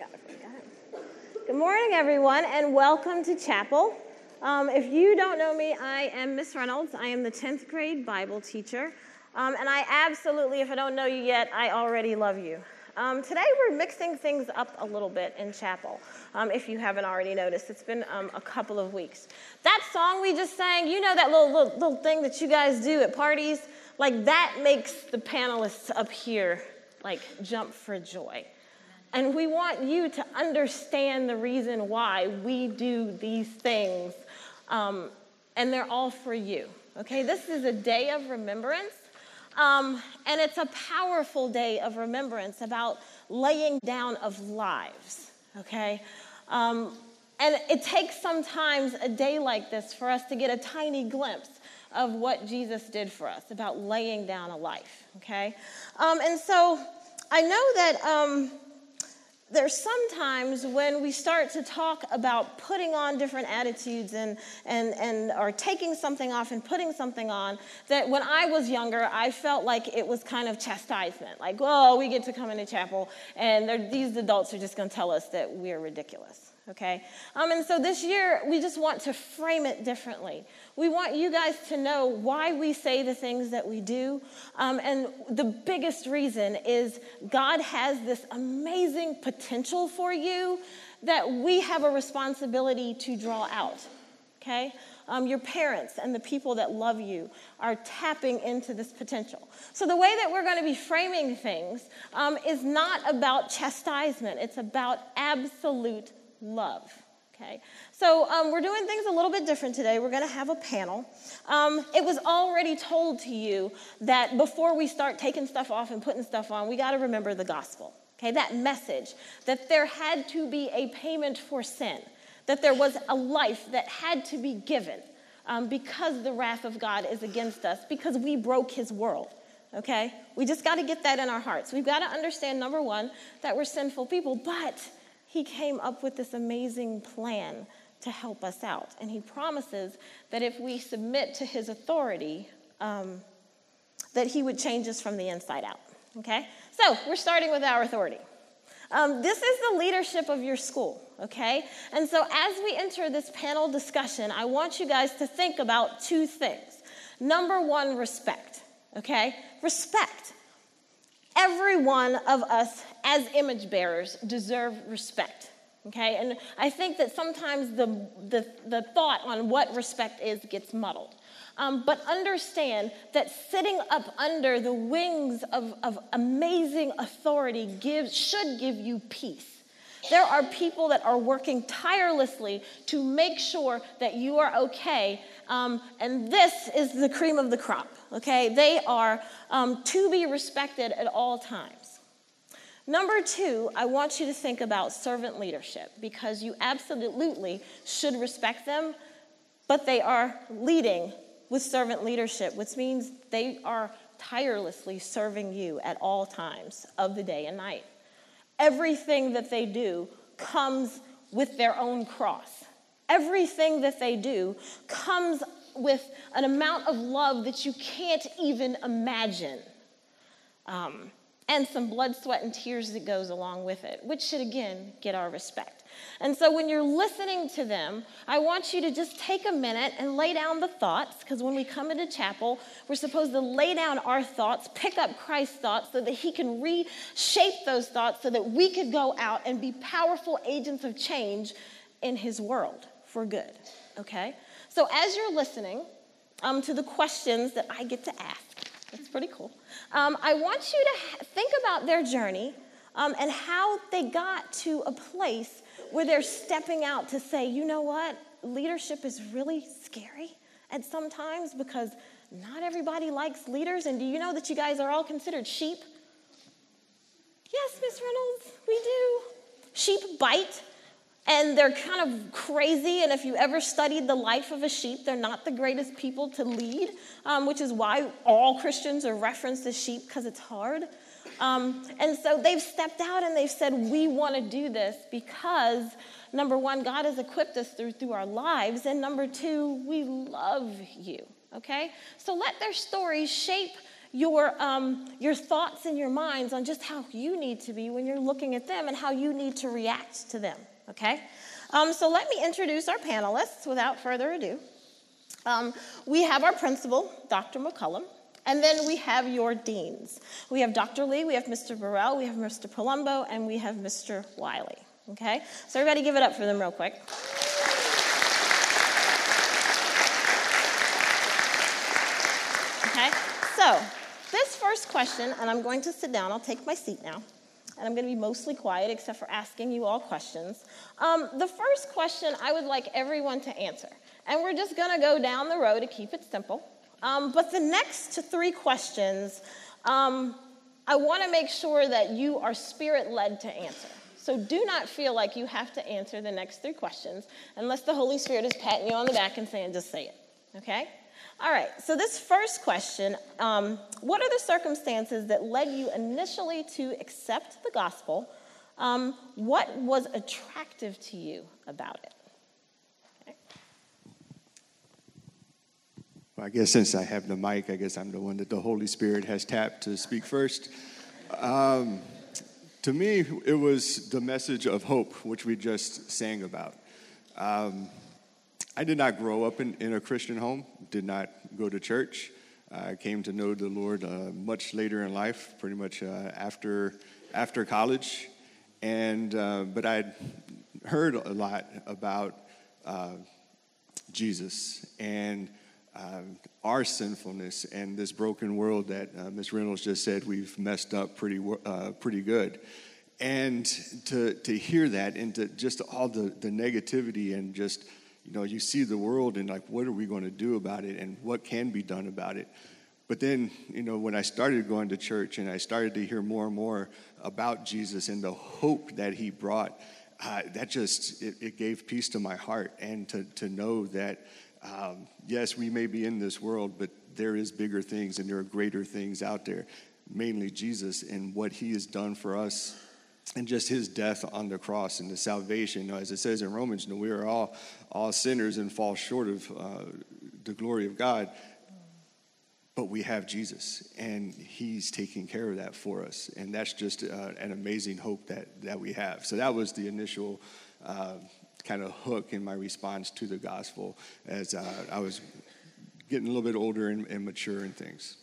down for you. Good morning, everyone, and welcome to chapel. If you don't know me, I am Miss Reynolds. I am the 10th grade Bible teacher, and I absolutely, if I don't know you yet, I already love you. Today we're mixing things up a little bit in chapel, if you haven't already noticed. It's been a couple of weeks. That song we just sang, you know that little thing that you guys do at parties? Like that makes the panelists up here like jump for joy. And we want you to understand the reason why we do these things, and they're all for you, okay? This is a day of remembrance, and it's a powerful day of remembrance about laying down of lives, okay? And it takes sometimes a day like this for us to get a tiny glimpse of what Jesus did for us, about laying down a life, okay? And so I know that there's sometimes when we start to talk about putting on different attitudes and or taking something off and putting something on, that when I was younger, I felt like it was kind of chastisement. Like, oh, we get to come into chapel, and these adults are just going to tell us that we're ridiculous, okay? And so this year, we just want to frame it differently. We want you guys to know why we say the things that we do. And the biggest reason is God has this amazing potential for you that we have a responsibility to draw out, okay? Your parents and the people that love you are tapping into this potential. So the way that we're going to be framing things is not about chastisement. It's about absolute love. Okay, so we're doing things a little bit different today. We're going to have a panel. It was already told to you that before we start taking stuff off and putting stuff on, we got to remember the gospel. Okay, that message that there had to be a payment for sin, that there was a life that had to be given because the wrath of God is against us, because we broke his world. Okay, we just got to get that in our hearts. We've got to understand, number one, that we're sinful people, but he came up with this amazing plan to help us out. And he promises that if we submit to his authority, that he would change us from the inside out. Okay? So we're starting with our authority. This is the leadership of your school. Okay? And so as we enter this panel discussion, I want you guys to think about two things. Number one, respect. Okay? Respect. Every one of us as image bearers deserve respect, okay? And I think that sometimes the thought on what respect is gets muddled. But understand that sitting up under the wings of amazing authority should give you peace. There are people that are working tirelessly to make sure that you are okay, and this is the cream of the crop, okay? They are to be respected at all times. Number two, I want you to think about servant leadership, because you absolutely should respect them, but they are leading with servant leadership, which means they are tirelessly serving you at all times of the day and night. Everything that they do comes with their own cross. Everything that they do comes with an amount of love that you can't even imagine. And some blood, sweat, and tears that goes along with it, which should, again, get our respect. And so when you're listening to them, I want you to just take a minute and lay down the thoughts, because when we come into chapel, we're supposed to lay down our thoughts, pick up Christ's thoughts so that he can reshape those thoughts so that we could go out and be powerful agents of change in his world for good, okay? So as you're listening to the questions that I get to ask, that's pretty cool, I want you to think about their journey and how they got to a place where they're stepping out to say, you know what, leadership is really scary at some times because not everybody likes leaders. And do you know that you guys are all considered sheep? Yes, Miss Reynolds, we do. Sheep bite, and they're kind of crazy. And if you ever studied the life of a sheep, they're not the greatest people to lead, which is why all Christians are referenced as sheep, because it's hard. And so they've stepped out and they've said, we want to do this because, number one, God has equipped us through our lives, and number two, we love you, okay? So let their stories shape your thoughts and your minds on just how you need to be when you're looking at them and how you need to react to them, okay? So let me introduce our panelists without further ado. We have our principal, Dr. McCullum, and then we have your deans. We have Dr. Lee, we have Mr. Burrell, we have Mr. Palumbo, and we have Mr. Wiley, okay? So everybody give it up for them real quick. Okay, so this first question, and I'm going to sit down, I'll take my seat now, and I'm going to be mostly quiet except for asking you all questions. The first question I would like everyone to answer, and we're just going to go down the road to keep it simple. But the next 3 questions, I want to make sure that you are spirit-led to answer. So do not feel like you have to answer the next 3 questions unless the Holy Spirit is patting you on the back and saying, just say it, okay? All right, so this first question, what are the circumstances that led you initially to accept the gospel? What was attractive to you about it? Okay. Well, I guess since I have the mic, I guess I'm the one that the Holy Spirit has tapped to speak first. To me, it was the message of hope, which we just sang about. I did not grow up in a Christian home, did not go to church. I came to know the Lord much later in life, pretty much after college. But I'd heard a lot about Jesus and our sinfulness and this broken world that Ms. Reynolds just said we've messed up pretty good. And to hear that and to just all the negativity and just, you see the world and like, what are we going to do about it and what can be done about it? But then, when I started going to church and I started to hear more and more about Jesus and the hope that he brought, that just, it gave peace to my heart. And to know that, yes, we may be in this world, but there is bigger things and there are greater things out there, mainly Jesus and what he has done for us. And just his death on the cross and the salvation. As it says in Romans, we are all sinners and fall short of the glory of God. But we have Jesus, and he's taking care of that for us. And that's just an amazing hope that we have. So that was the initial kind of hook in my response to the gospel as I was getting a little bit older and mature in things.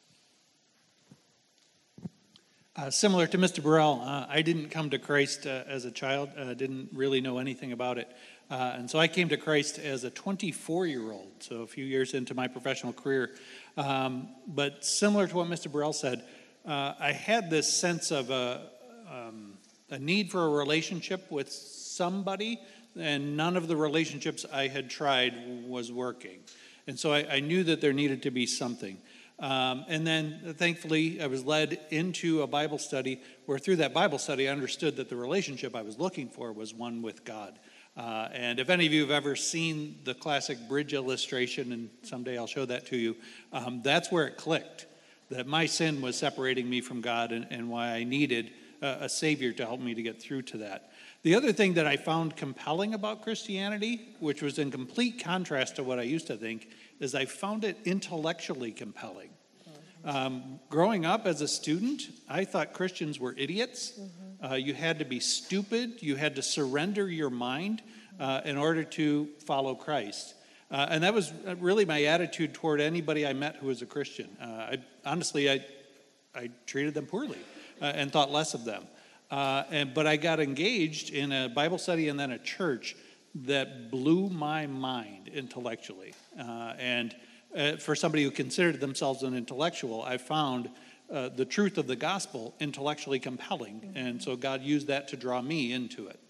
Similar to Mr. Burrell, I didn't come to Christ as a child, didn't really know anything about it. And so I came to Christ as a 24-year-old, so a few years into my professional career. But similar to what Mr. Burrell said, I had this sense of a need for a relationship with somebody, and none of the relationships I had tried was working. And so I knew that there needed to be something. And then, thankfully, I was led into a Bible study where through that Bible study, I understood that the relationship I was looking for was one with God. And if any of you have ever seen the classic bridge illustration, and someday I'll show that to you, that's where it clicked, that my sin was separating me from God and why I needed a Savior to help me to get through to that. The other thing that I found compelling about Christianity, which was in complete contrast to what I used to think, is I found it intellectually compelling. Growing up as a student, I thought Christians were idiots. You had to be stupid. You had to surrender your mind in order to follow Christ. And that was really my attitude toward anybody I met who was a Christian. I treated them poorly and thought less of them. But I got engaged in a Bible study and then a church that blew my mind intellectually. And for somebody who considered themselves an intellectual, I found the truth of the gospel intellectually compelling. And so God used that to draw me into it.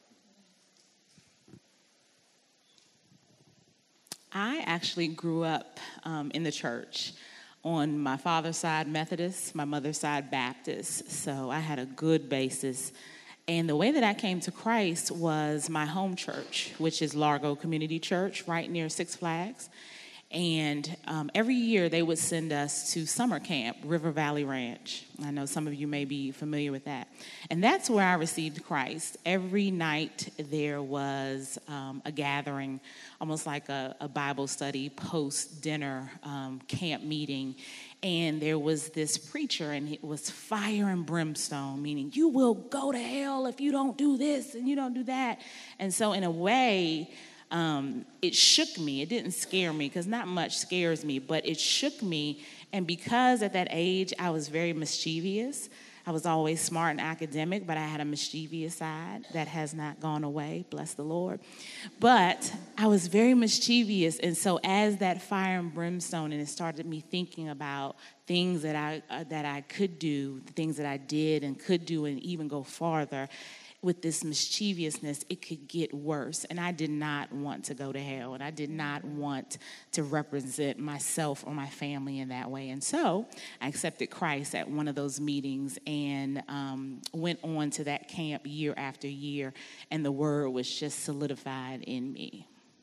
I actually grew up in the church. On my father's side, Methodist, my mother's side, Baptist. So I had a good basis. And the way that I came to Christ was my home church, which is Largo Community Church, right near Six Flags. And every year they would send us to summer camp, River Valley Ranch. I know some of you may be familiar with that. And that's where I received Christ. Every night there was a gathering, almost like a Bible study, post-dinner camp meeting. And there was this preacher, and it was fire and brimstone, meaning you will go to hell if you don't do this and you don't do that. And so in a way, it shook me. It didn't scare me, because not much scares me, but it shook me. And because at that age I was very mischievous, I was always smart and academic, but I had a mischievous side that has not gone away, bless the Lord. But I was very mischievous, and so as that fire and brimstone, and it started me thinking about things that I could do, the things that I did and could do, and even go farther. With this mischievousness, it could get worse. And I did not want to go to hell, and I did not want to represent myself or my family in that way. And so I accepted Christ at one of those meetings and went on to that camp year after year, and the word was just solidified in me.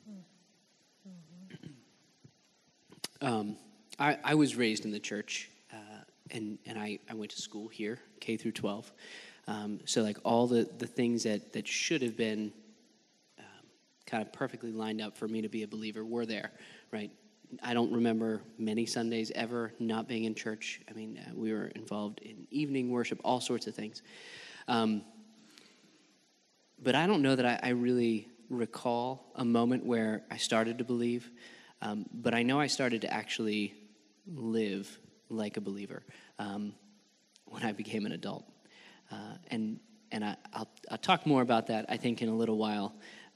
I was raised in the church, and I went to school here, K through 12. So like all the things that should have been kind of perfectly lined up for me to be a believer were there, right? I don't remember many Sundays ever not being in church. I mean, we were involved in evening worship, all sorts of things. But I don't know that I really recall a moment where I started to believe. But I know I started to actually live like a believer when I became an adult. And I'll talk more about that, I think, in a little while.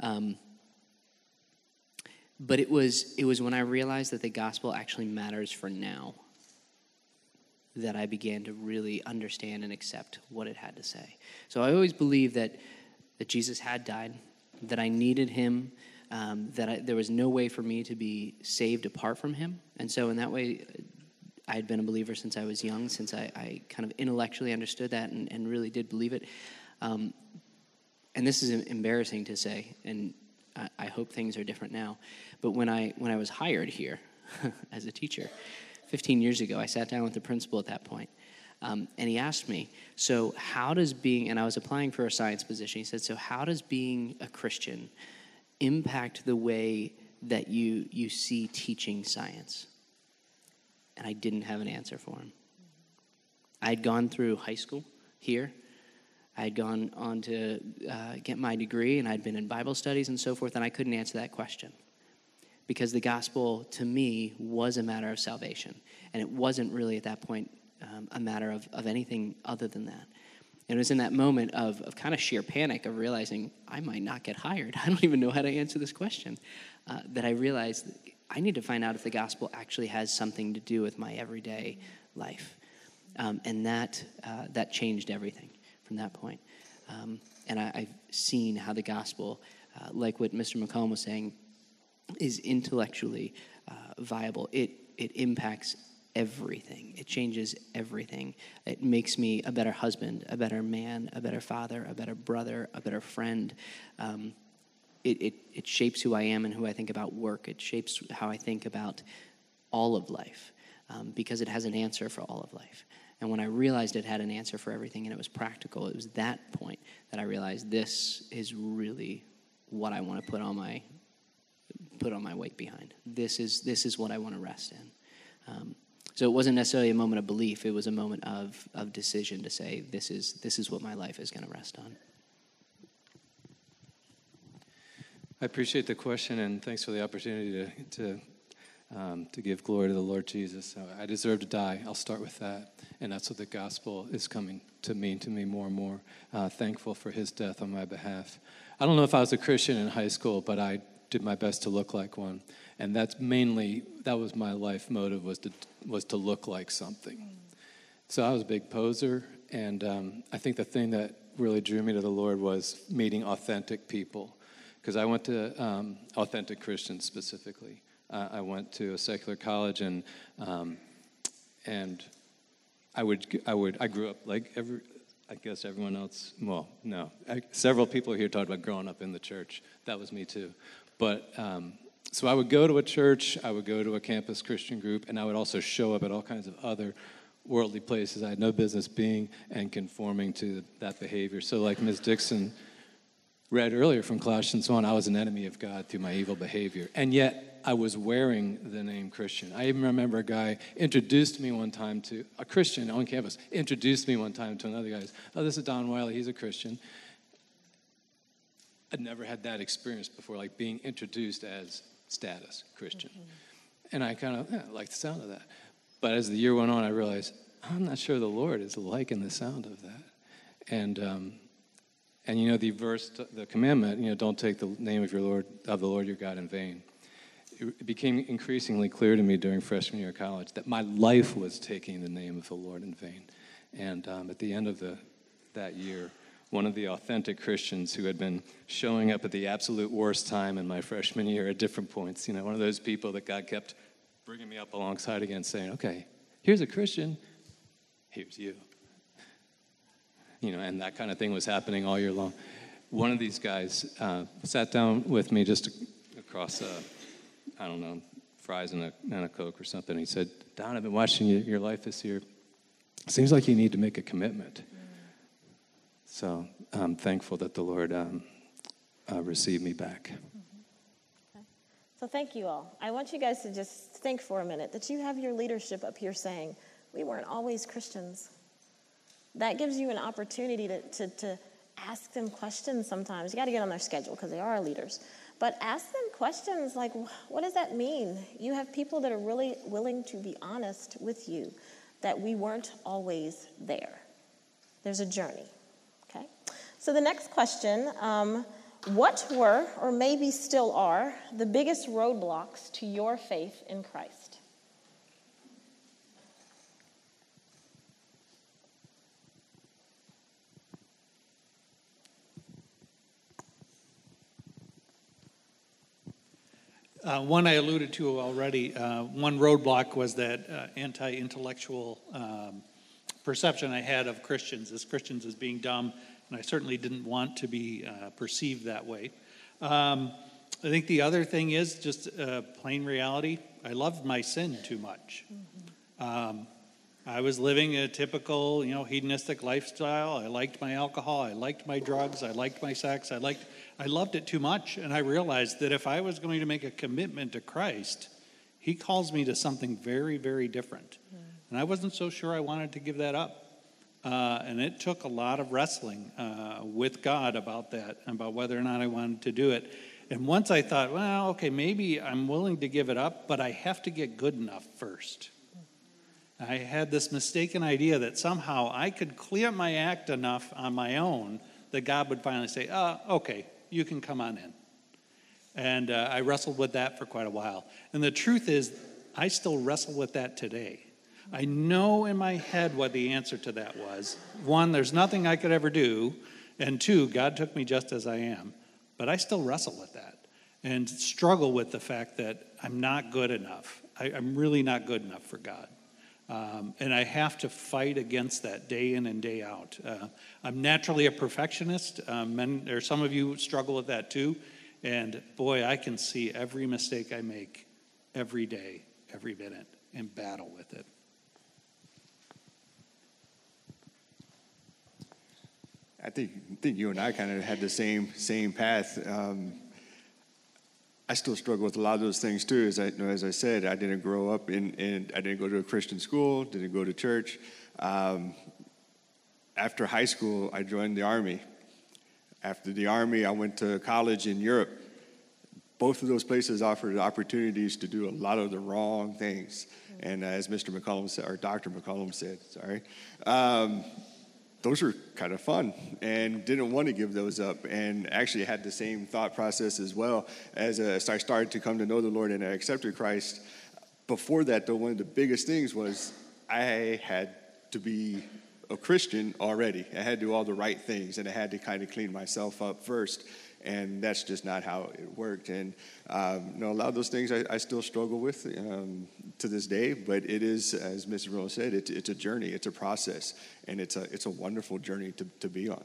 But it was when I realized that the gospel actually matters for now that I began to really understand and accept what it had to say. So I always believed that Jesus had died, that I needed him, there was no way for me to be saved apart from him. And so in that way, I had been a believer since I was young, since I kind of intellectually understood that and really did believe it. And this is embarrassing to say, and I hope things are different now. But when I was hired here as a teacher 15 years ago, I sat down with the principal at that point, and he asked me, so how does being, and I was applying for a science position, he said, so how does being a Christian impact the way that you see teaching science? And I didn't have an answer for him. I had gone through high school here. I had gone on to get my degree, and I'd been in Bible studies and so forth, and I couldn't answer that question. Because the gospel, to me, was a matter of salvation. And it wasn't really, at that point, a matter of anything other than that. And it was in that moment of kind of sheer panic of realizing I might not get hired. I don't even know how to answer this question. That I realized I need to find out if the gospel actually has something to do with my everyday life. And that changed everything from that point. And I've seen how the gospel, like what Mr. McCollum was saying, is intellectually viable. It impacts everything. It changes everything. It makes me a better husband, a better man, a better father, a better brother, a better friend. It shapes who I am and who I think about work. It shapes how I think about all of life, because it has an answer for all of life. And when I realized it had an answer for everything and it was practical, it was that point that I realized this is really what I want to put all my weight behind. This is what I want to rest in. So it wasn't necessarily a moment of belief. It was a moment of decision to say, this is what my life is going to rest on. I appreciate the question, and thanks for the opportunity to give glory to the Lord Jesus. I deserve to die. I'll start with that. And that's what the gospel is coming to mean to me more and more. Thankful for his death on my behalf. I don't know if I was a Christian in high school, but I did my best to look like one. And that was my life motive, was to look like something. So I was a big poser, and I think the thing that really drew me to the Lord was meeting authentic people. Because I went to authentic Christians specifically. I went to a secular college, and I grew up like I guess everyone else. Well, no, several people here talked about growing up in the church. That was me too. But so I would go to a church, I would go to a campus Christian group, and I would also show up at all kinds of other worldly places I had no business being and conforming to that behavior. So like Ms. Dixon read earlier from Colossians 1, I was an enemy of God through my evil behavior. And yet, I was wearing the name Christian. I even remember a guy introduced me one time to, a Christian on campus, introduced me one time to another guy. Oh, this is Don Wiley, he's a Christian. I'd never had that experience before, like being introduced as status Christian. And I kind of liked the sound of that. But as the year went on, I realized, I'm not sure the Lord is liking the sound of that. And you know, the verse, the commandment, you know, don't take the name of the Lord your God in vain. It became increasingly clear to me during freshman year of college that my life was taking the name of the Lord in vain. And at the end of that year, one of the authentic Christians who had been showing up at the absolute worst time in my freshman year at different points, you know, one of those people that God kept bringing me up alongside again, saying, okay, here's a Christian, here's you. You know, and that kind of thing was happening all year long. One of these guys sat down with me just across, I don't know, fries and a Coke or something. He said, Don, I've been watching your life this year. Seems like you need to make a commitment. So I'm thankful that the Lord received me back. Okay. So thank you all. I want you guys to just think for a minute that you have your leadership up here saying, we weren't always Christians. That gives you an opportunity to ask them questions sometimes. You got to get on their schedule because they are our leaders. But ask them questions like, what does that mean? You have people that are really willing to be honest with you that we weren't always there. There's a journey, okay? So the next question, what were, or maybe still are, the biggest roadblocks to your faith in Christ? One I alluded to already, one roadblock was that anti-intellectual perception I had of Christians as being dumb, and I certainly didn't want to be perceived that way. I think the other thing is just plain reality. I loved my sin too much. I was living a typical, hedonistic lifestyle. I liked my alcohol. I liked my drugs. I liked my sex. I loved it too much, and I realized that if I was going to make a commitment to Christ, he calls me to something very, very different. And I wasn't so sure I wanted to give that up. And it took a lot of wrestling with God about that, about whether or not I wanted to do it. And once I thought, well, okay, maybe I'm willing to give it up, but I have to get good enough first. I had this mistaken idea that somehow I could clear my act enough on my own that God would finally say, okay, you can come on in. And I wrestled with that for quite a while. And the truth is, I still wrestle with that today. I know in my head what the answer to that was. One, there's nothing I could ever do. And two, God took me just as I am. But I still wrestle with that and struggle with the fact that I'm not good enough. I'm really not good enough for God. And I have to fight against that day in and day out. I'm naturally a perfectionist. Some of you struggle with that too. And boy, I can see every mistake I make every day, every minute, and battle with it. I think you and I kind of had the same path. I still struggle with a lot of those things too. As I said, I didn't grow up I didn't go to a Christian school, didn't go to church. After high school, I joined the Army. After the Army, I went to college in Europe. Both of those places offered opportunities to do a lot of the wrong things. And as Mr. McCollum said, or Dr. McCollum said, those were kind of fun and didn't want to give those up, and actually had the same thought process as well as I started to come to know the Lord and I accepted Christ. Before that, though, one of the biggest things was I had to be a Christian already. I had to do all the right things, and I had to kind of clean myself up first, and that's just not how it worked. And a lot of those things I still struggle with to this day, but it is, as Mr. Rowe said, it's a journey, it's a process, and it's a wonderful journey to be on.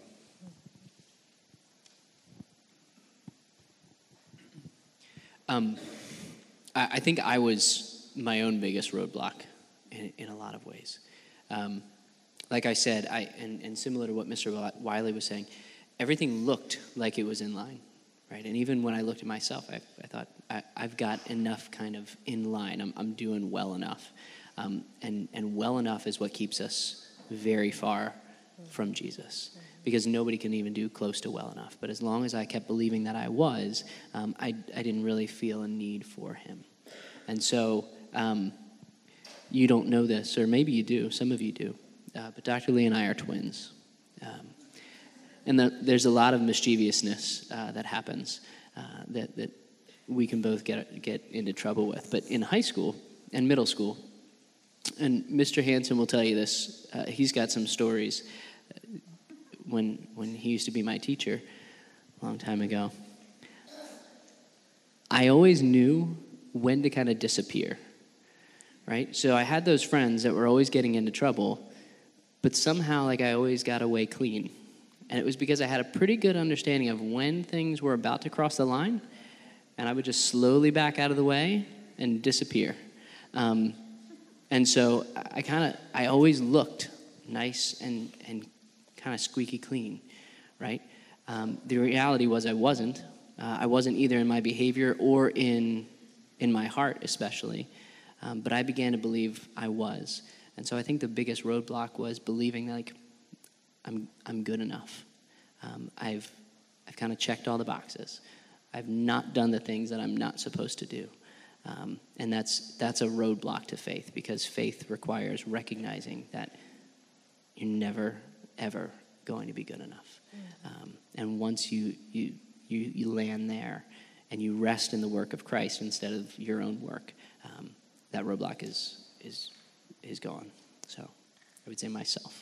I think I was my own biggest roadblock in a lot of ways. Like I said, and similar to what Mr. Wiley was saying, everything looked like it was in line. right? And even when I looked at myself, I thought, I've got enough kind of in line. I'm doing well enough. And well enough is what keeps us very far from Jesus, because nobody can even do close to well enough. But as long as I kept believing that I was, I didn't really feel a need for him. And so you don't know this, or maybe you do, some of you do, but Dr. Lee and I are twins. And there's a lot of mischievousness that happens that we can both get into trouble with. But in high school and middle school, and Mr. Hansen will tell you this, he's got some stories when he used to be my teacher a long time ago. I always knew when to kind of disappear, right? So I had those friends that were always getting into trouble, but somehow I always got away clean. And it was because I had a pretty good understanding of when things were about to cross the line, and I would just slowly back out of the way and disappear. And so I always looked nice and kind of squeaky clean, right? The reality was I wasn't. I wasn't either in my behavior or in my heart especially. But I began to believe I was. And so I think the biggest roadblock was believing that I'm good enough. I've kind of checked all the boxes. I've not done the things that I'm not supposed to do. And that's a roadblock to faith, because faith requires recognizing that you're never, ever going to be good enough. And once you land there and you rest in the work of Christ instead of your own work, that roadblock is gone. So I would say myself.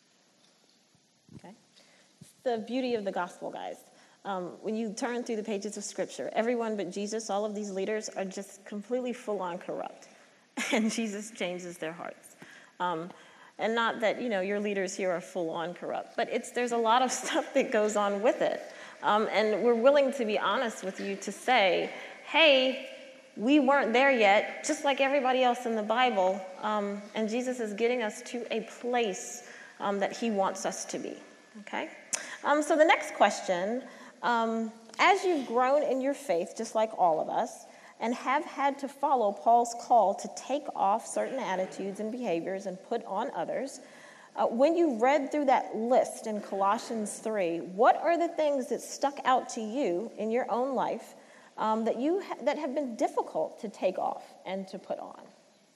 Okay. It's the beauty of the gospel, guys. When you turn through the pages of Scripture, everyone but Jesus, all of these leaders are just completely full-on corrupt. And Jesus changes their hearts. And not that, your leaders here are full-on corrupt, but there's a lot of stuff that goes on with it. And we're willing to be honest with you to say, hey, we weren't there yet, just like everybody else in the Bible. And Jesus is getting us to a place that he wants us to be. Okay? So the next question, as you've grown in your faith, just like all of us, and have had to follow Paul's call to take off certain attitudes and behaviors and put on others, when you read through that list in Colossians 3, what are the things that stuck out to you in your own life that have been difficult to take off and to put on?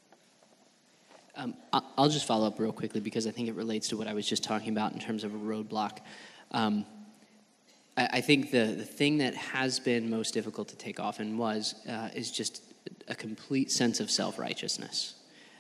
I'll just follow up real quickly, because I think it relates to what I was just talking about in terms of a roadblock. I think the thing that has been most difficult to take off is just a complete sense of self-righteousness.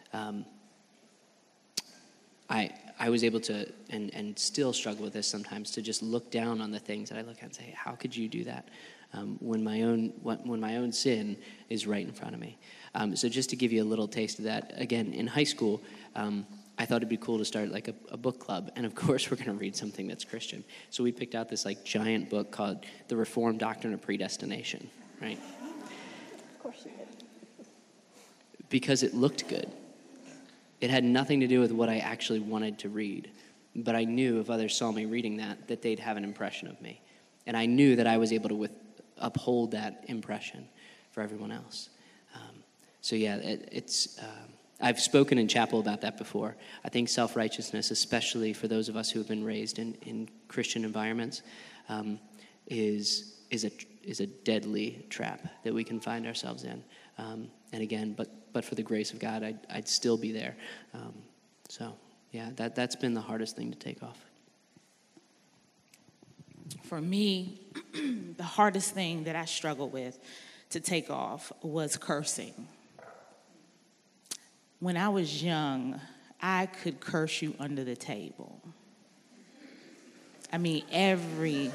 I was able to, and still struggle with this sometimes, to just look down on the things that I look at and say, how could you do that when my own sin is right in front of me? So just to give you a little taste of that, again, in high school, I thought it'd be cool to start like a book club. And of course, we're going to read something that's Christian. So we picked out this giant book called The Reformed Doctrine of Predestination, right? Of course you did. Because it looked good. It had nothing to do with what I actually wanted to read. But I knew if others saw me reading that they'd have an impression of me. And I knew that I was able to uphold that impression for everyone else. So yeah, I've spoken in chapel about that before. I think self-righteousness, especially for those of us who have been raised in Christian environments, is a deadly trap that we can find ourselves in. And again, but for the grace of God, I'd still be there. So yeah, that's been the hardest thing to take off. For me, the hardest thing that I struggled with to take off was cursing. When I was young, I could curse you under the table. I mean, every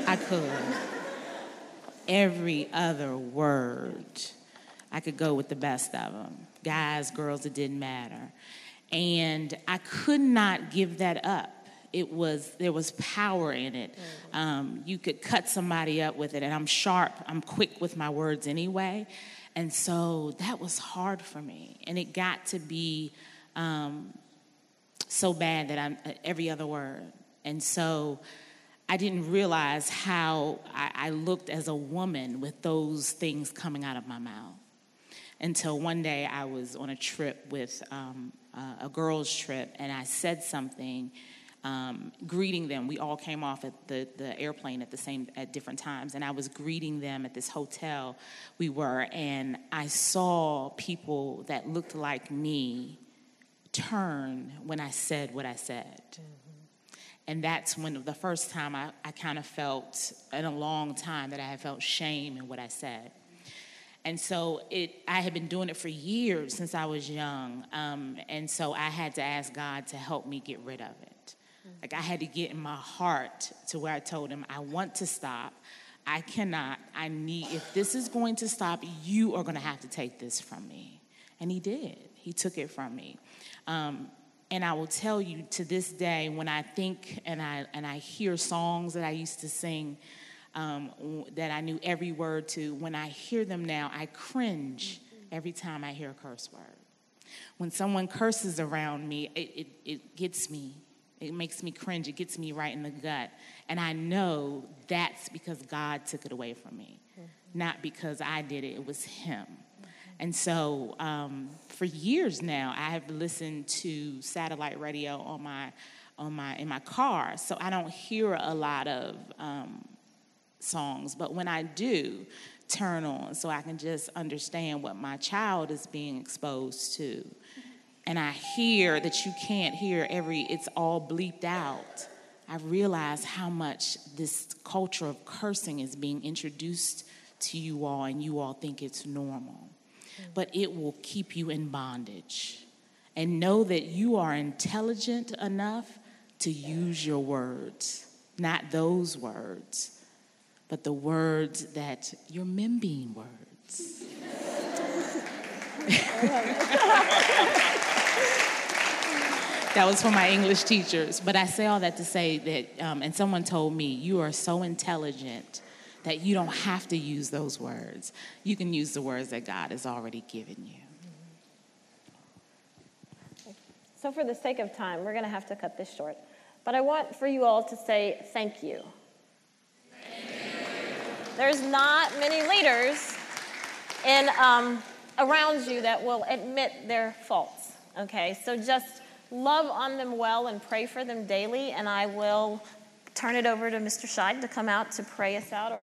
other word, I could go with the best of them. Guys, girls, it didn't matter. And I could not give that up. There was power in it. You could cut somebody up with it, and I'm sharp. I'm quick with my words anyway. And so that was hard for me. And it got to be so bad that I'm every other word. And so I didn't realize how I looked as a woman with those things coming out of my mouth. Until one day I was on a trip with a girls' trip, and I said something greeting them. We all came off at the airplane at different times, and I was greeting them at this hotel we were, and I saw people that looked like me turn when I said what I said. And that's when the first time I kind of felt, in a long time, that I had felt shame in what I said. And so I had been doing it for years since I was young. And so I had to ask God to help me get rid of it. Like, I had to get in my heart to where I told him, I want to stop. I cannot. If this is going to stop, you are going to have to take this from me. And he did. He took it from me. And I will tell you, to this day, when I think and I hear songs that I used to sing, that I knew every word to, when I hear them now, I cringe every time I hear a curse word. When someone curses around me, it gets me. It makes me cringe. It gets me right in the gut. And I know that's because God took it away from me, not because I did it. It was him. And so for years now, I have listened to satellite radio in my car, so I don't hear a lot of songs. But when I do turn on, so I can just understand what my child is being exposed to, and I hear that you can't hear it's all bleeped out, I realize how much this culture of cursing is being introduced to you all, and you all think it's normal. But it will keep you in bondage. And know that you are intelligent enough to use your words, not those words, but the words that your Membean words. That was for my English teachers. But I say all that to say that, and someone told me, you are so intelligent that you don't have to use those words. You can use the words that God has already given you. So for the sake of time, we're going to have to cut this short. But I want for you all to say thank you. There's not many leaders around you that will admit their faults, okay? So just love on them well and pray for them daily, and I will turn it over to Mr. Scheid to come out to pray us out.